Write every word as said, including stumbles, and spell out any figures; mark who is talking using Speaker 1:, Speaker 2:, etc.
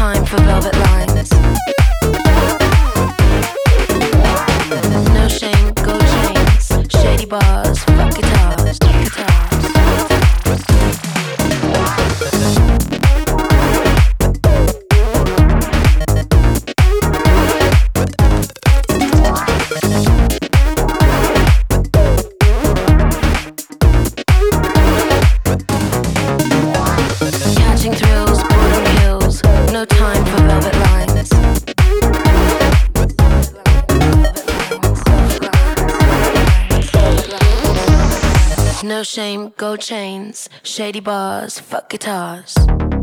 Speaker 1: time for velvet lines. No shame, gold chains, shady bars, fuck guitars, guitars. Catching thrills, boredom kills, no time for velvet lines. No shame, gold chains, shady bars, fuck guitars.